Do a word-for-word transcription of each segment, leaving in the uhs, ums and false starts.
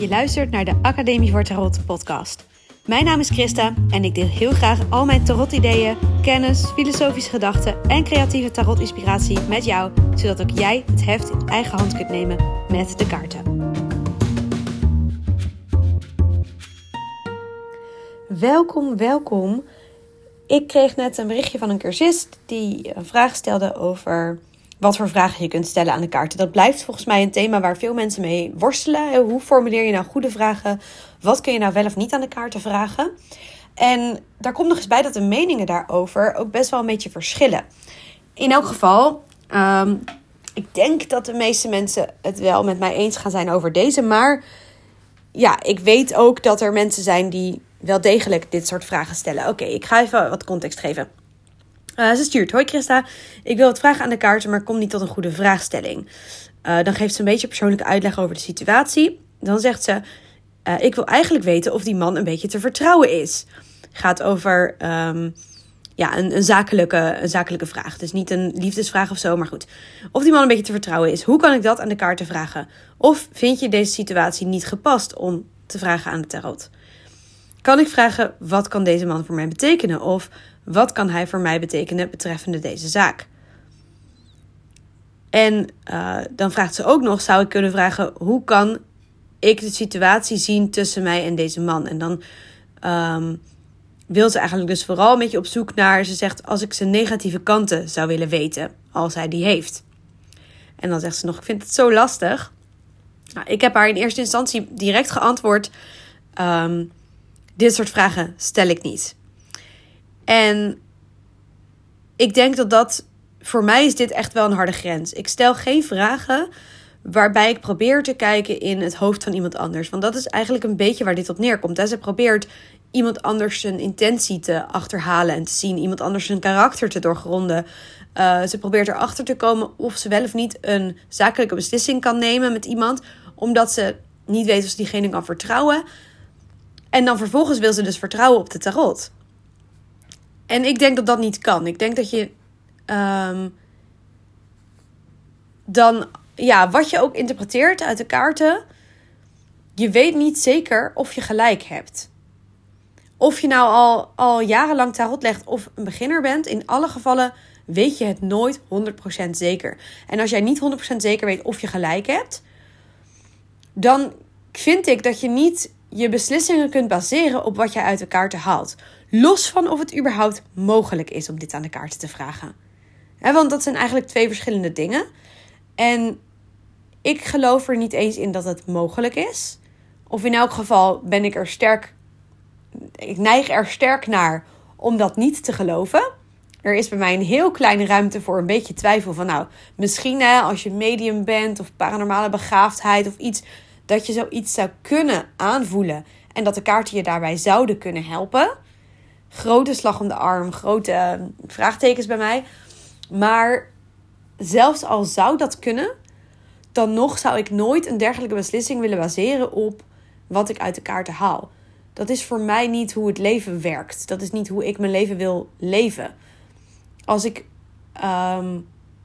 Je luistert naar de Academie voor Tarot podcast. Mijn naam is Christa en ik deel heel graag al mijn tarot-ideeën, kennis, filosofische gedachten en creatieve tarot-inspiratie met jou, zodat ook jij het heft in eigen hand kunt nemen met de kaarten. Welkom, welkom. Ik kreeg net een berichtje van een cursist die een vraag stelde over wat voor vragen je kunt stellen aan de kaarten. Dat blijft volgens mij een thema waar veel mensen mee worstelen. Hoe formuleer je nou goede vragen? Wat kun je nou wel of niet aan de kaarten vragen? En daar komt nog eens bij dat de meningen daarover ook best wel een beetje verschillen. In elk geval, um, ik denk dat de meeste mensen het wel met mij eens gaan zijn over deze. Maar ja, ik weet ook dat er mensen zijn die wel degelijk dit soort vragen stellen. Oké, okay, ik ga even wat context geven. Uh, ze stuurt: hoi Christa, ik wil wat vragen aan de kaarten, maar kom niet tot een goede vraagstelling. Uh, dan geeft ze een beetje persoonlijke uitleg over de situatie. Dan zegt ze: uh, ik wil eigenlijk weten of die man een beetje te vertrouwen is. Gaat over um, ja, een, een, zakelijke, een zakelijke vraag. Dus niet een liefdesvraag of zo, maar goed. Of die man een beetje te vertrouwen is. Hoe kan ik dat aan de kaarten vragen? Of vind je deze situatie niet gepast om te vragen aan de tarot? Kan ik vragen, wat kan deze man voor mij betekenen? Of wat kan hij voor mij betekenen betreffende deze zaak? En uh, dan vraagt ze ook nog, zou ik kunnen vragen, hoe kan ik de situatie zien tussen mij en deze man? En dan um, wil ze eigenlijk dus vooral een beetje op zoek naar, ze zegt, als ik zijn negatieve kanten zou willen weten, als hij die heeft. En dan zegt ze nog, ik vind het zo lastig. Nou, ik heb haar in eerste instantie direct geantwoord, um, dit soort vragen stel ik niet. En ik denk dat dat, voor mij is dit echt wel een harde grens. Ik stel geen vragen waarbij ik probeer te kijken in het hoofd van iemand anders. Want dat is eigenlijk een beetje waar dit op neerkomt. Hè? Ze probeert iemand anders zijn intentie te achterhalen en te zien. Iemand anders zijn karakter te doorgronden. Uh, ze probeert erachter te komen of ze wel of niet een zakelijke beslissing kan nemen met iemand. Omdat ze niet weet of ze diegene kan vertrouwen. En dan vervolgens wil ze dus vertrouwen op de tarot. En ik denk dat dat niet kan. Ik denk dat je um, dan, ja, wat je ook interpreteert uit de kaarten, je weet niet zeker of je gelijk hebt. Of je nou al, al jarenlang tarot legt of een beginner bent, in alle gevallen weet je het nooit honderd procent zeker. En als jij niet honderd procent zeker weet of je gelijk hebt, dan vind ik dat je niet je beslissingen kunt baseren op wat jij uit de kaarten haalt. Los van of het überhaupt mogelijk is om dit aan de kaarten te vragen. He, want dat zijn eigenlijk twee verschillende dingen. En ik geloof er niet eens in dat het mogelijk is. Of in elk geval ben ik er sterk... Ik neig er sterk naar om dat niet te geloven. Er is bij mij een heel kleine ruimte voor een beetje twijfel van, nou, misschien hè, als je medium bent of paranormale begaafdheid of iets, dat je zoiets zou kunnen aanvoelen en dat de kaarten je daarbij zouden kunnen helpen. Grote slag om de arm, grote uh, vraagtekens bij mij. Maar zelfs al zou dat kunnen, dan nog zou ik nooit een dergelijke beslissing willen baseren op wat ik uit de kaarten haal. Dat is voor mij niet hoe het leven werkt. Dat is niet hoe ik mijn leven wil leven. Als ik um,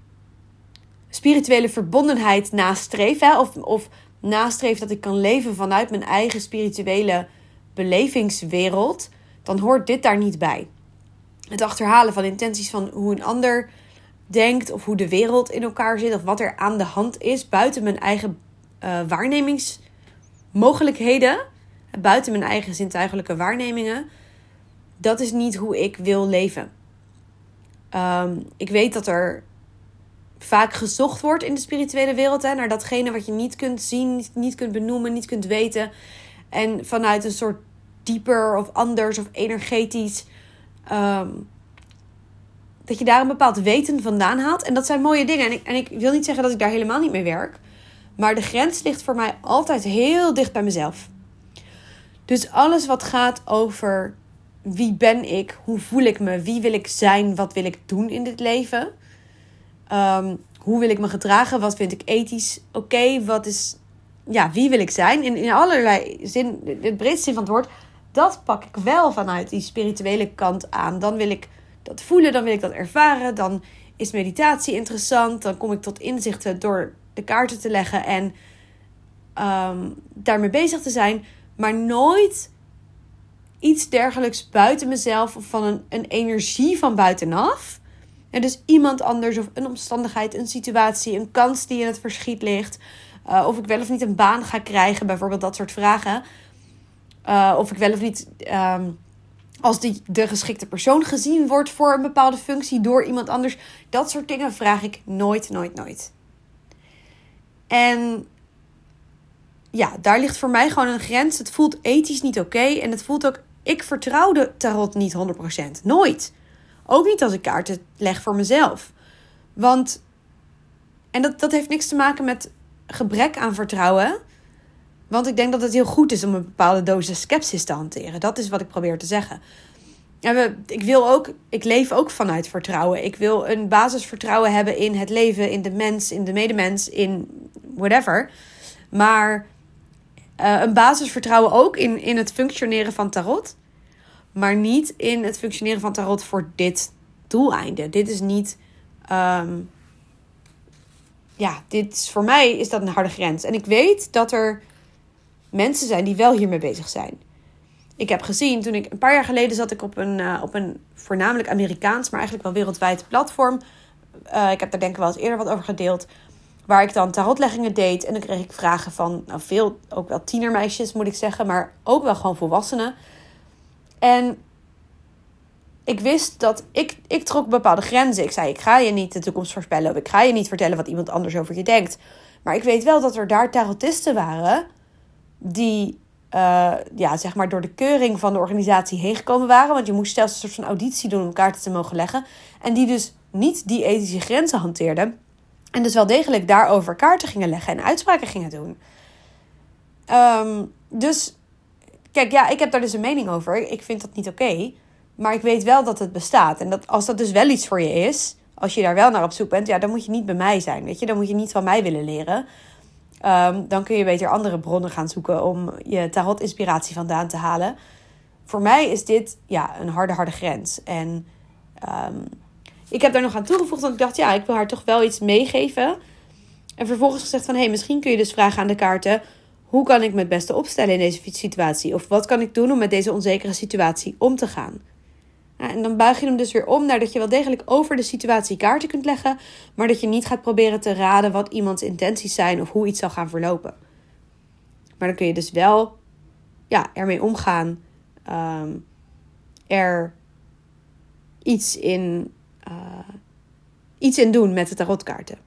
spirituele verbondenheid nastreef, hè, of, of nastreef dat ik kan leven vanuit mijn eigen spirituele belevingswereld, dan hoort dit daar niet bij. Het achterhalen van intenties van hoe een ander denkt of hoe de wereld in elkaar zit of wat er aan de hand is buiten mijn eigen uh, waarnemingsmogelijkheden, buiten mijn eigen zintuigelijke waarnemingen, dat is niet hoe ik wil leven. Um, ik weet dat er vaak gezocht wordt in de spirituele wereld, hè, naar datgene wat je niet kunt zien, niet kunt benoemen, niet kunt weten. En vanuit een soort dieper of anders of energetisch, um, dat je daar een bepaald weten vandaan haalt. En dat zijn mooie dingen. En ik, en ik wil niet zeggen dat ik daar helemaal niet mee werk. Maar de grens ligt voor mij altijd heel dicht bij mezelf. Dus alles wat gaat over wie ben ik, hoe voel ik me, wie wil ik zijn, wat wil ik doen in dit leven. Um, hoe wil ik me gedragen, wat vind ik ethisch oké, okay, wat is, ja, wie wil ik zijn. In, in allerlei zin, de breedste zin van het woord, dat pak ik wel vanuit die spirituele kant aan. Dan wil ik dat voelen, dan wil ik dat ervaren, dan is meditatie interessant, dan kom ik tot inzichten door de kaarten te leggen. En um, daarmee bezig te zijn. Maar nooit iets dergelijks buiten mezelf of van een, een energie van buitenaf. En dus iemand anders of een omstandigheid, een situatie, een kans die in het verschiet ligt. Uh, of ik wel of niet een baan ga krijgen, bijvoorbeeld dat soort vragen. Uh, of ik wel of niet um, als die, de geschikte persoon gezien wordt voor een bepaalde functie door iemand anders. Dat soort dingen vraag ik nooit, nooit, nooit. En ja, daar ligt voor mij gewoon een grens. Het voelt ethisch niet oké. Okay, en het voelt ook, ik vertrouw de tarot niet honderd procent. Nooit. Ook niet als ik kaarten leg voor mezelf. Want, en dat, dat heeft niks te maken met gebrek aan vertrouwen. Want ik denk dat het heel goed is om een bepaalde dosis sceptisch te hanteren. Dat is wat ik probeer te zeggen. En we, ik wil ook, ik leef ook vanuit vertrouwen. Ik wil een basisvertrouwen hebben in het leven, in de mens, in de medemens, in whatever. Maar uh, een basisvertrouwen ook in, in het functioneren van tarot. Maar niet in het functioneren van tarot voor dit doeleinde. Dit is niet... Um, ja, dit is, voor mij is dat een harde grens. En ik weet dat er mensen zijn die wel hiermee bezig zijn. Ik heb gezien, toen ik een paar jaar geleden zat ik op een, uh, op een voornamelijk Amerikaans, maar eigenlijk wel wereldwijd platform. Uh, ik heb daar denk ik wel eens eerder wat over gedeeld. Waar ik dan tarotleggingen deed. En dan kreeg ik vragen van, nou veel, ook wel tienermeisjes moet ik zeggen. Maar ook wel gewoon volwassenen. En ik wist dat ik, ik trok bepaalde grenzen. Ik zei, ik ga je niet de toekomst voorspellen. Of ik ga je niet vertellen wat iemand anders over je denkt. Maar ik weet wel dat er daar tarotisten waren die uh, ja, zeg maar door de keuring van de organisatie heen gekomen waren. Want je moest zelfs een soort van auditie doen om kaarten te mogen leggen. En die dus niet die ethische grenzen hanteerden. En dus wel degelijk daarover kaarten gingen leggen en uitspraken gingen doen. Um, dus, kijk, ja, ik heb daar dus een mening over. Ik vind dat niet oké. Okay, maar ik weet wel dat het bestaat. En dat als dat dus wel iets voor je is, als je daar wel naar op zoek bent, ja, dan moet je niet bij mij zijn, weet je. Dan moet je niet van mij willen leren. Um, dan kun je beter andere bronnen gaan zoeken om je tarot-inspiratie vandaan te halen. Voor mij is dit, ja, een harde, harde grens. En um, ik heb daar nog aan toegevoegd, want ik dacht, ja, ik wil haar toch wel iets meegeven. En vervolgens gezegd van, hé, hey, misschien kun je dus vragen aan de kaarten, hoe kan ik me het beste opstellen in deze situatie? Of wat kan ik doen om met deze onzekere situatie om te gaan? Ja, en dan buig je hem dus weer om naar dat je wel degelijk over de situatie kaarten kunt leggen, maar dat je niet gaat proberen te raden wat iemands intenties zijn of hoe iets zal gaan verlopen. Maar dan kun je dus wel, ja, ermee omgaan, um, er iets in, uh, iets in doen met de tarotkaarten.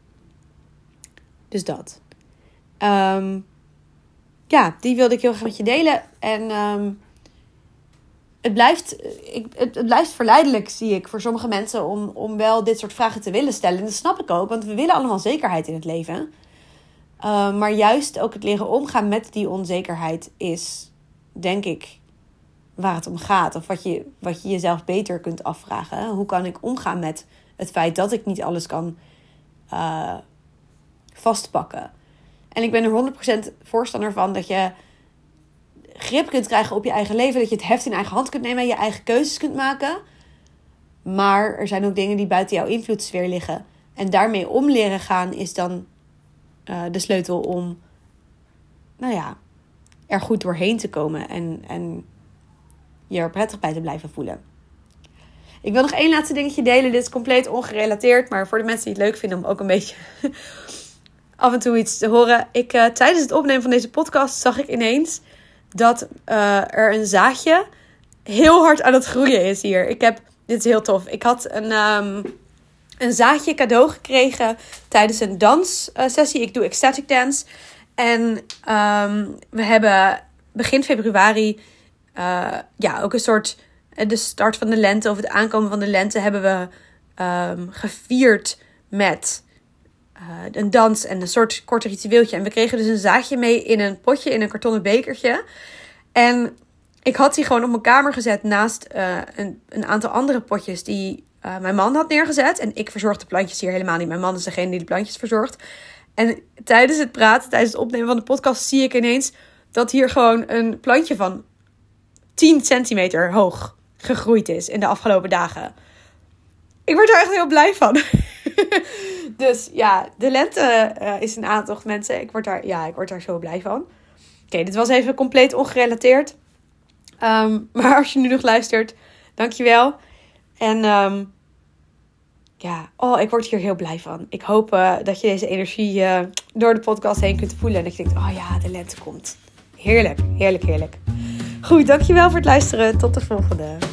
Dus dat. Um, ja, die wilde ik heel graag met je delen. En um, het, blijft, ik, het, het blijft verleidelijk, zie ik, voor sommige mensen om, om wel dit soort vragen te willen stellen. En dat snap ik ook, want we willen allemaal zekerheid in het leven. Uh, maar juist ook het leren omgaan met die onzekerheid is, denk ik, waar het om gaat. Of wat je, wat je jezelf beter kunt afvragen. Hoe kan ik omgaan met het feit dat ik niet alles kan uh, vastpakken? En ik ben er honderd procent voorstander van dat je grip kunt krijgen op je eigen leven. Dat je het heft in eigen hand kunt nemen en je eigen keuzes kunt maken. Maar er zijn ook dingen die buiten jouw invloedssfeer liggen. En daarmee om leren gaan is dan uh, de sleutel om, nou ja, er goed doorheen te komen. En, en je er prettig bij te blijven voelen. Ik wil nog één laatste dingetje delen. Dit is compleet ongerelateerd. Maar voor de mensen die het leuk vinden om ook een beetje af en toe iets te horen. Ik, uh, tijdens het opnemen van deze podcast zag ik ineens dat uh, er een zaadje heel hard aan het groeien is hier. Ik heb, dit is heel tof. Ik had een, um, een zaadje cadeau gekregen tijdens een danssessie. Ik doe ecstatic dance. En um, we hebben begin februari uh, ja, ook een soort de start van de lente of het aankomen van de lente hebben we um, gevierd met Uh, een dans en een soort kort ritueeltje. En we kregen dus een zaadje mee in een potje, in een kartonnen bekertje. En ik had die gewoon op mijn kamer gezet naast uh, een, een aantal andere potjes die uh, mijn man had neergezet. En ik verzorg de plantjes hier helemaal niet. Mijn man is degene die de plantjes verzorgt. En tijdens het praten, tijdens het opnemen van de podcast, zie ik ineens dat hier gewoon een plantje van tien centimeter hoog gegroeid is in de afgelopen dagen. Ik word er echt heel blij van. Dus ja, de lente uh, is een aantocht, mensen. Ik word daar, ja, ik word daar zo blij van. Oké, okay, dit was even compleet ongerelateerd. Um, maar als je nu nog luistert, dankjewel. En um, ja, oh, ik word hier heel blij van. Ik hoop uh, dat je deze energie uh, door de podcast heen kunt voelen. En dat je denkt, oh ja, de lente komt. Heerlijk, heerlijk, heerlijk. Goed, dankjewel voor het luisteren. Tot de volgende.